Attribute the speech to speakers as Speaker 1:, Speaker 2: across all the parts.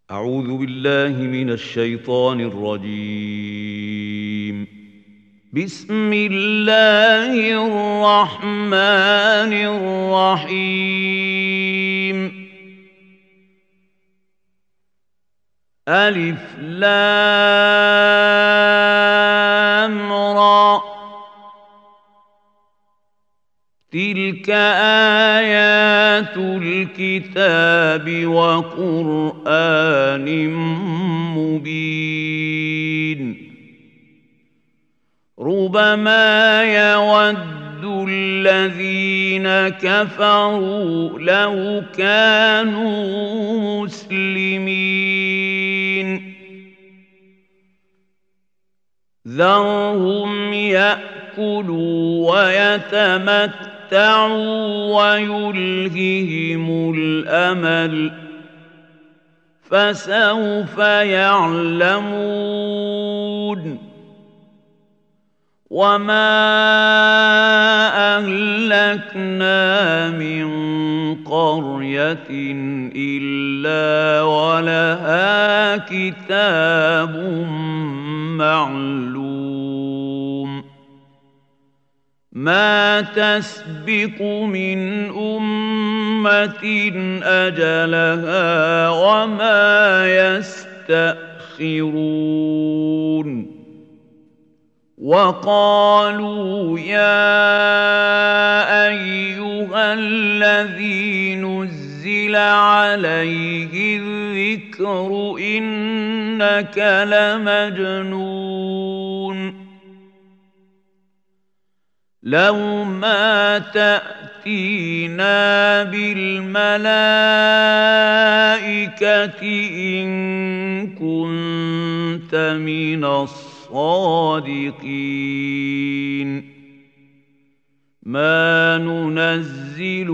Speaker 1: أعوذ بالله من الشيطان الرجيم. بسم الله الرحمن الرحيم. ألف لام را، تلك آيات الكتاب وقرآن مبين. ربما يود الذين كفروا لو كانوا مسلمين. ذرهم يأكلوا ويتمتعوا ويلههم الأمل، فسوف يعلمون. وما أهلكنا من قرية إلا ولها كتاب معلوم. ما تسبق من أمة أجلها وما يستأخرون. وقالوا يا أيها الذي نزل عليه الذكر إنك لمجنون. لو ما تأتينا بالملائكة إن كنت من الصادقين. ما ننزل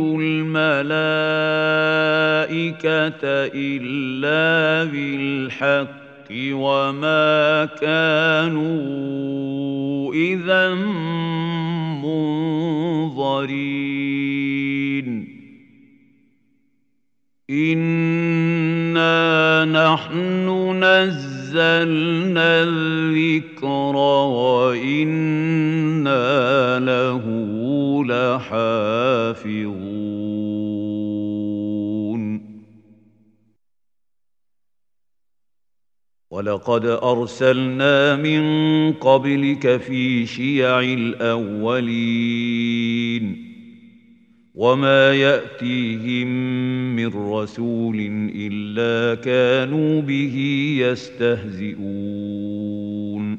Speaker 1: الملائكة إلا بالحق وما كانوا إذا منظرين. إنا نحن نزلنا الذكر وإنا له لحافظون. ولقد أرسلنا من قبلك في شيع الأولين وما يأتيهم من رسول إلا كانوا به يستهزئون.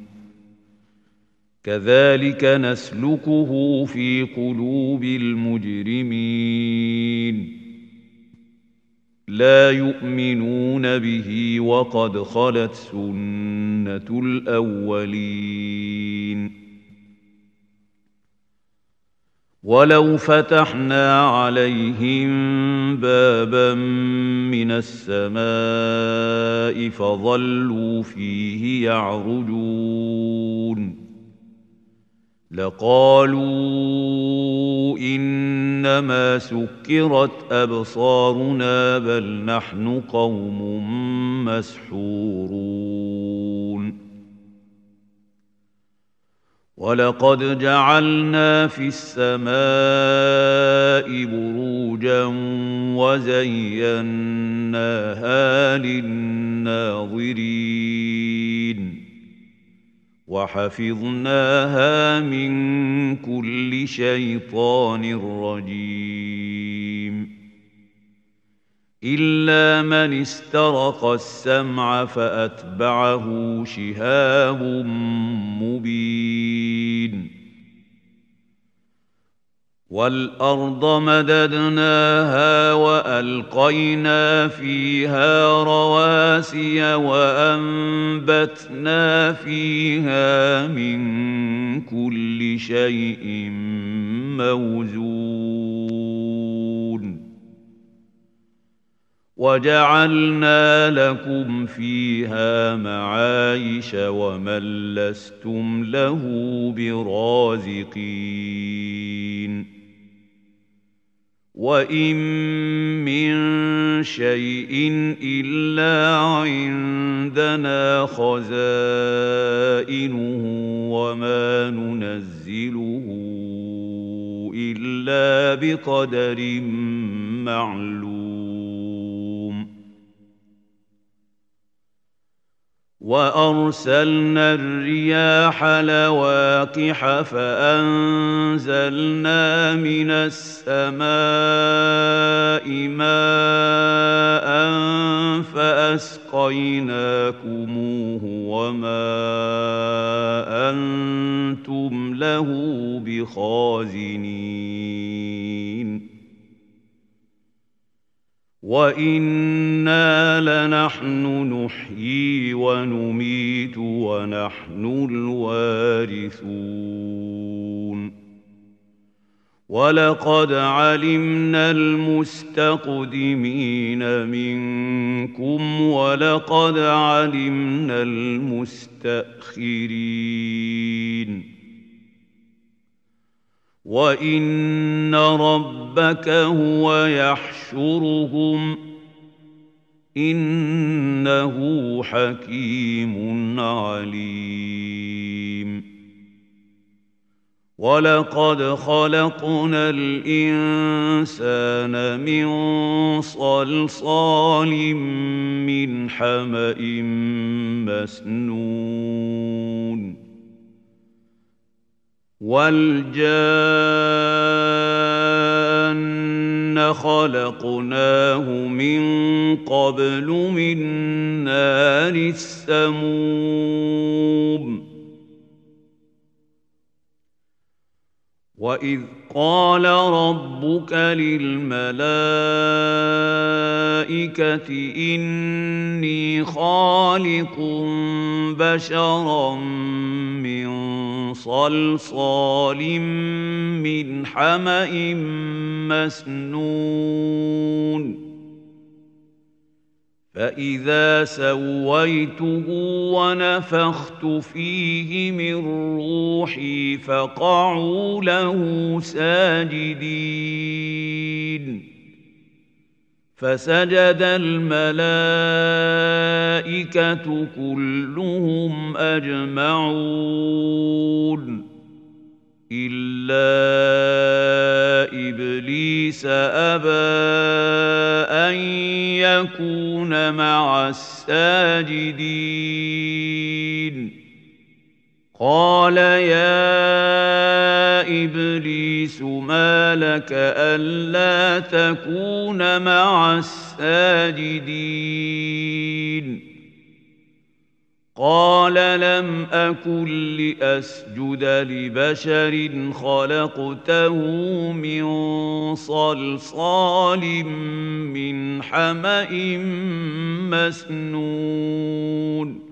Speaker 1: كذلك نسلكه في قلوب المجرمين. لا يؤمنون به وقد خلت سنة الأولين. ولو فتحنا عليهم بابا من السماء فظلوا فيه يعرجون لقالوا إنما سكرت أبصارنا بل نحن قوم مسحورون. ولقد جعلنا في السماء بروجا وزيناها للناظرين وحفظناها من كل شيطان رجيم. إلا من استرق السمع فأتبعه شهاب مبين. والأرض مددناها وألقينا فيها رواسي وأنبتنا فيها من كل شيء موزون. وجعلنا لكم فيها معايش ومن لستم له برازقين. وإن من شيء إلا عندنا خزائنه وما ننزله إلا بقدر معلوم وأرسلنا الرياح لواقح فأنزلنا من السماء ماء فأسقيناكموه وما أنتم له بخازنين وَإِنَّا لَنَحْنُ نُحْيِي وَنُمِيتُ وَنَحْنُ الْوَارِثُونَ وَلَقَدْ عَلِمْنَا الْمُسْتَقْدِمِينَ مِنكُمْ وَلَقَدْ عَلِمْنَا الْمُسْتَأْخِرِينَ وَإِنَّ رَبَّكَ هُوَ يَحْشُرُهُمْ إِنَّهُ حَكِيمٌ عَلِيمٌ وَلَقَدْ خَلَقْنَا الْإِنسَانَ مِنْ صَلْصَالٍ مِنْ حَمَإٍ مَسْنُونٍ وَالْجَانَّ خَلَقْنَاهُ مِنْ قَبْلُ مِنْ نَارِ السَّمُومِ وَإِذْ قَالَ رَبُّكَ لِلْمَلَائِكَةِ إِنِّي خَالِقٌ بَشَرًا مِّن صَلْصَالٍ مِّنْ حَمَإٍ مَّسْنُونٍ فَإِذَا سَوَّيْتُهُ وَنَفَخْتُ فِيهِ مِن رُّوحِي فَقَعُوا لَهُ سَاجِدِينَ فَسَجَدَ الْمَلَائِكَةُ كُلُّهُمْ أَجْمَعُونَ إِلَّا إِبْلِيسَ أَبَىٰ أَن يَكُونَ مَعَ السَّاجِدِينَ قَالَ يَا إِبْلِيسُ مَا لَكَ أَلَّا تَكُونَ مَعَ السَّاجِدِينَ قَالَ لَمْ أَكُن لِّأَسْجُدَ لِبَشَرٍ خَلَقْتَهُ مِن صَلْصَالٍ مِّنْ حَمَإٍ مَّسْنُونٍ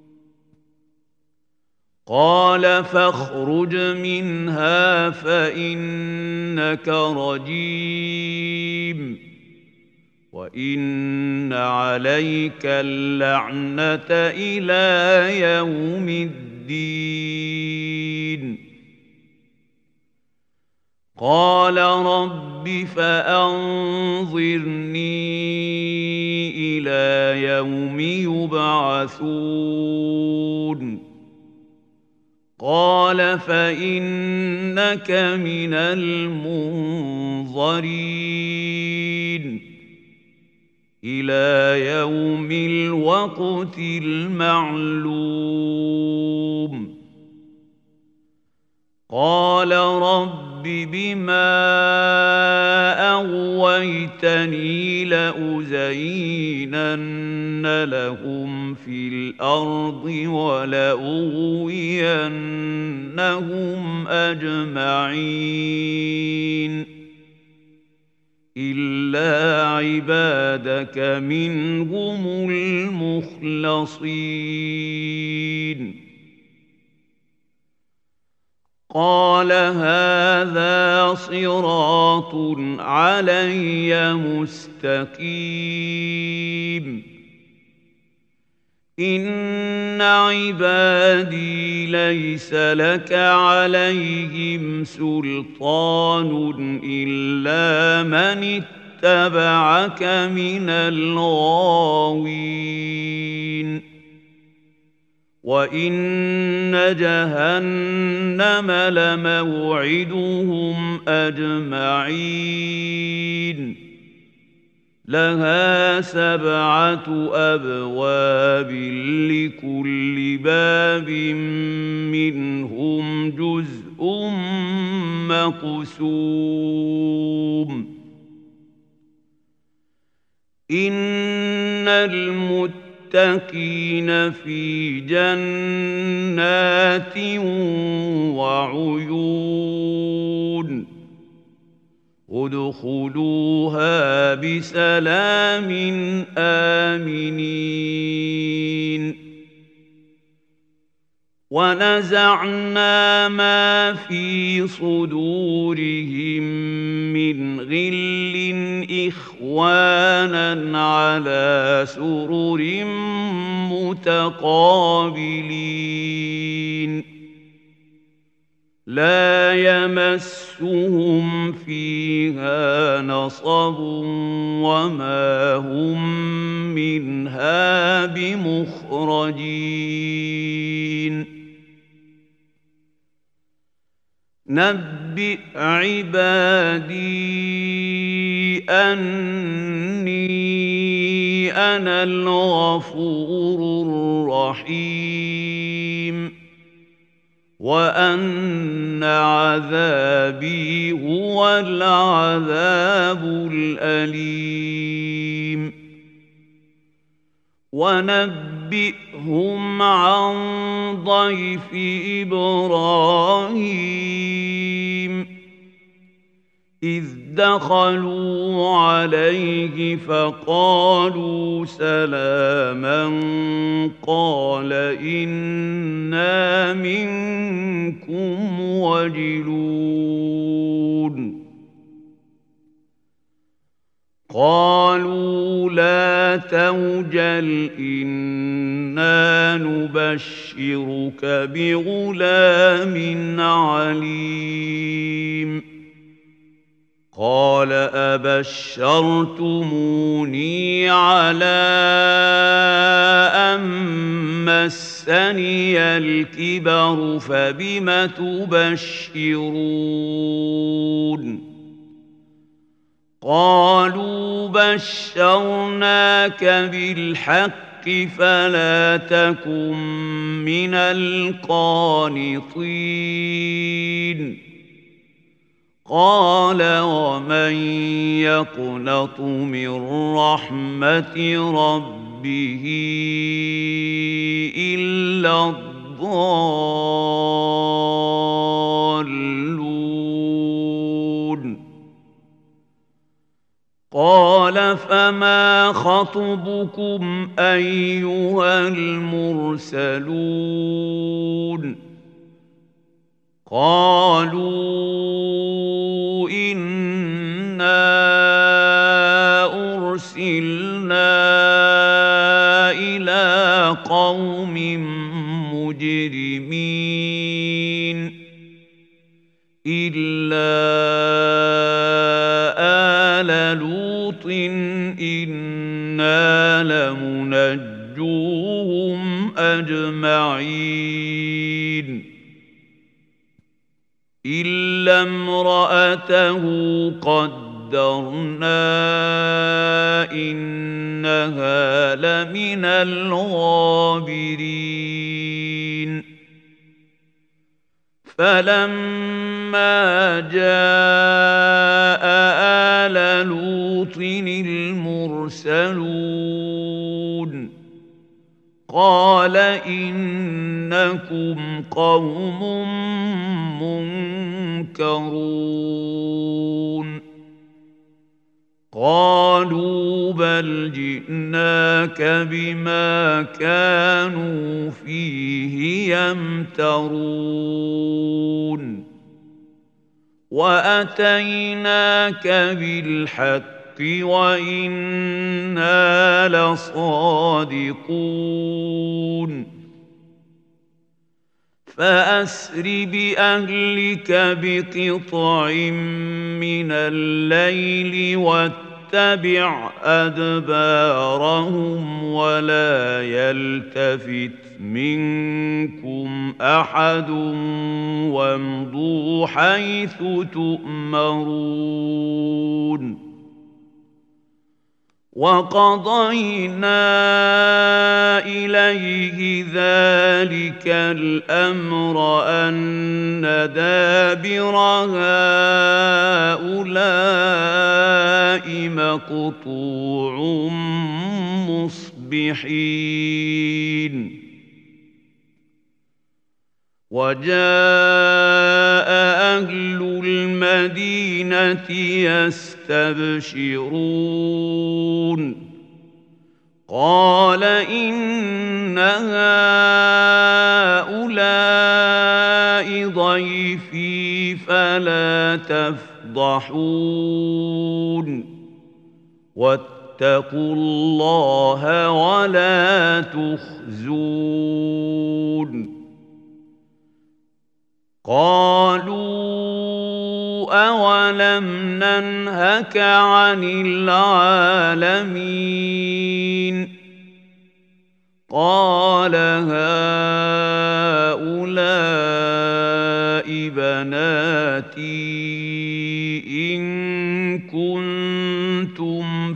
Speaker 1: قَالَ فَاخْرُجْ مِنْهَا فَإِنَّكَ رَجِيمٌ وَإِنَّ عَلَيْكَ اللَّعْنَةَ إِلَىٰ يَوْمِ الدِّينِ قَالَ رَبِّ فَأَنظِرْنِي إِلَىٰ يَوْمِ يُبْعَثُونَ قَالَ فَإِنَّكَ مِنَ الْمُنظَرِينَ إِلَىٰ يَوْمِ الْوَقْتِ الْمَعْلُومِ قَالَ رَبِّ بِمَا أَغْوَيْتَنِي لَأُزَيِّنَنَّ لَهُمْ فِي الْأَرْضِ وَلَأُغْوِيَنَّهُمْ أَجْمَعِينَ إِلَّا عِبَادَكَ مِنْهُمُ الْمُخْلَصِينَ قَالَ هَٰذَا صِرَاطٌ عَلَيَّ مُسْتَقِيمٌ إن عبادي ليس لك عليهم سلطان إلا من اتبعك من الغاوين وإن جهنم لموعدهم أجمعين لها 7 أبواب لكل باب منهم جزء مقسوم إن المتقين في جنات وعيون ادخلوها بسلام آمنين ونزعنا ما في صدورهم من غل إخوانا على سرر متقابلين لا يمسهم فيها نصب وما هم منها بمخرجين نبئ عبادي أني أنا الغفور الرحيم وأن عذابي هو العذاب الأليم ونبئهم عن ضيف إبراهيم إذ دخلوا عليه فقالوا سلاما قال إنا منكم وجلون قالوا لا توجل إنا نبشرك بغلام عليم قال أبشرتموني على أن مسني الكبر فبم تبشرون قالوا بشرناك بالحق فلا تكن من القانطين قال ومن يقنط من رحمة ربه إلا الضالون قال فما خطبكم أيها المرسلون قالوا إنا أرسلنا إلى قوم مجرمين إلا آل لوط إنا لمنجوهم أجمعين إلا امرأته قدرنا إنها لمن الغابرين فلما جاء آل لوط المرسلون قال إنكم قوم منكرون قالوا بل جئناك بما كانوا فيه يمترون وأتيناك بالحق وإنا لصادقون فأسر بأهلك بقطع من الليل واتبع أدبارهم ولا يلتفت منكم أحد وامضوا حيث تؤمرون وقضينا إليه ذلك الأمر أن دابر هؤلاء مقطوع مصبحين وجاء أهل المدينة يستبشرون قال إن هؤلاء ضيفي فلا تفضحون واتقوا الله ولا تخزون قالوا أولم ننهك عن العالمين قال هؤلاء بناتي إن كنتم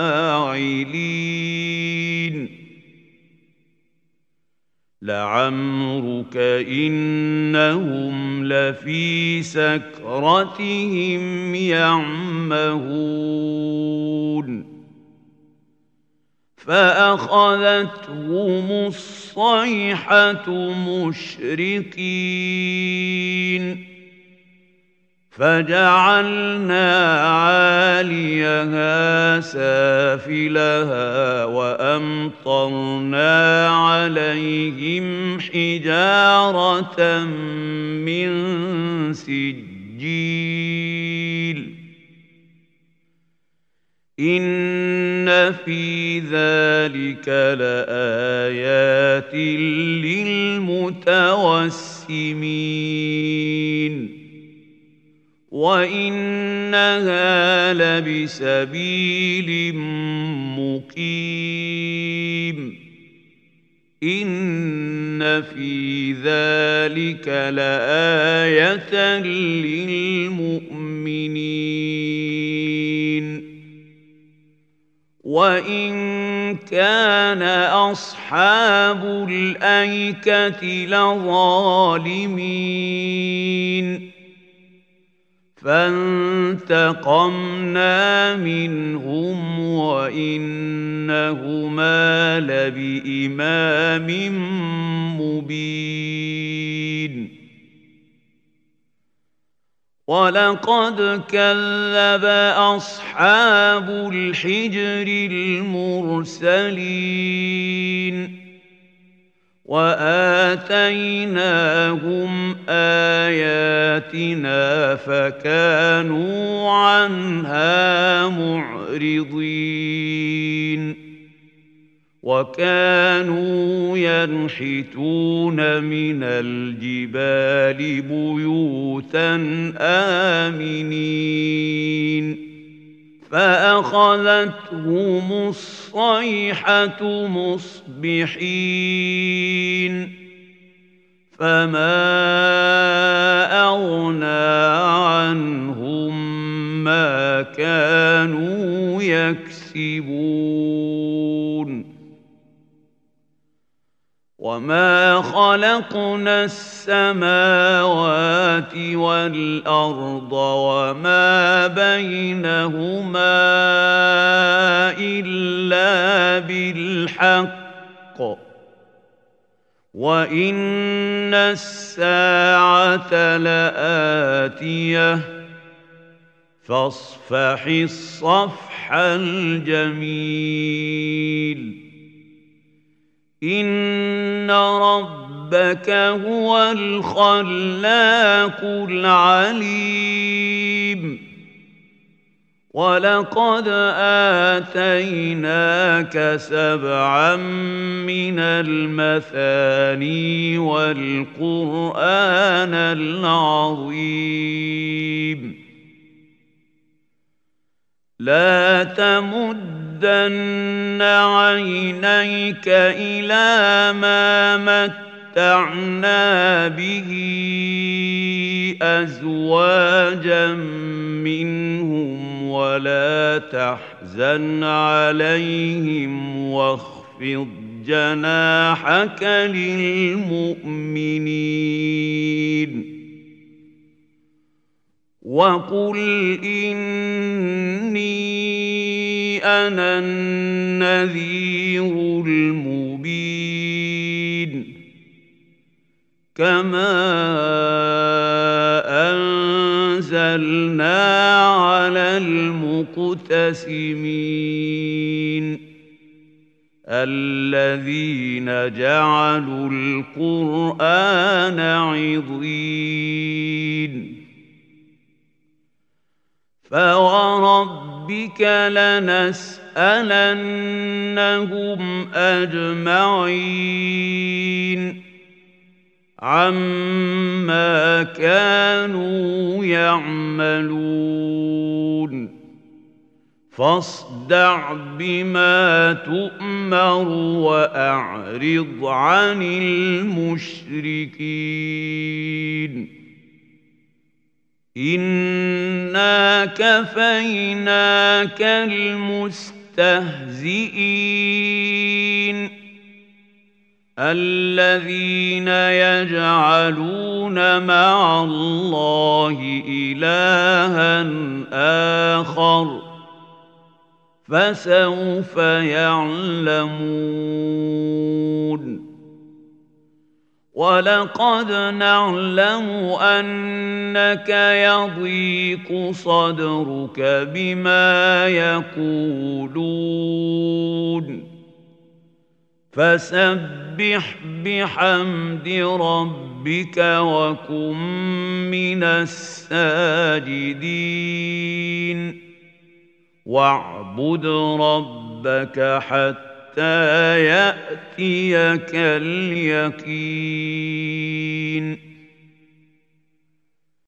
Speaker 1: فاعلين لعمرك إنهم لفي سكرتهم يعمهون فأخذتهم الصيحة مشرقين فجعلنا عاليها سافلها وأمطرنا عليهم حجارة من سجيل إن في ذلك لآيات للمتوسمين وإنها لبسبيل مقيم إن في ذلك لآية للمؤمنين وإن كان أصحاب الأيكة لظالمين فانتقمنا منهم وإنهما لبإمام مبين ولقد كذب أصحاب الحجر المرسلين وآتيناهم آياتنا فكانوا عنها معرضين وكانوا ينحتون من الجبال بيوتا آمنين فأخذتهم الصيحة مصبحين فما أغنى عنهم ما كانوا يكسبون وما خلقنا السماوات والأرض وما بينهما إلا بالحق وإن الساعة لآتية فاصفح الصفح الجميل إن ربك هو الخلاق العليم ولقد آتيناك سبعا من المثاني والقرآن العظيم لا تمدن عينيك إلى ما متعنا به أزواجا منهم ولا تحزن عليهم واخفض جناحك للمؤمنين وقل إني أنا النذير المبين كما أنزلنا على المقتسمين الذين جعلوا القرآن عضين فوربك لنسألنهم أجمعين عما كانوا يعملون فاصدع بما تؤمر وأعرض عن المشركين إنا كفيناك المستهزئين الذين يجعلون مع الله إلها آخر فسوف يعلمون ولقد نعلم أنك يضيق صدرك بما يقولون فسبح بحمد ربك وكن من الساجدين واعبد ربك حتى يأتيك اليقين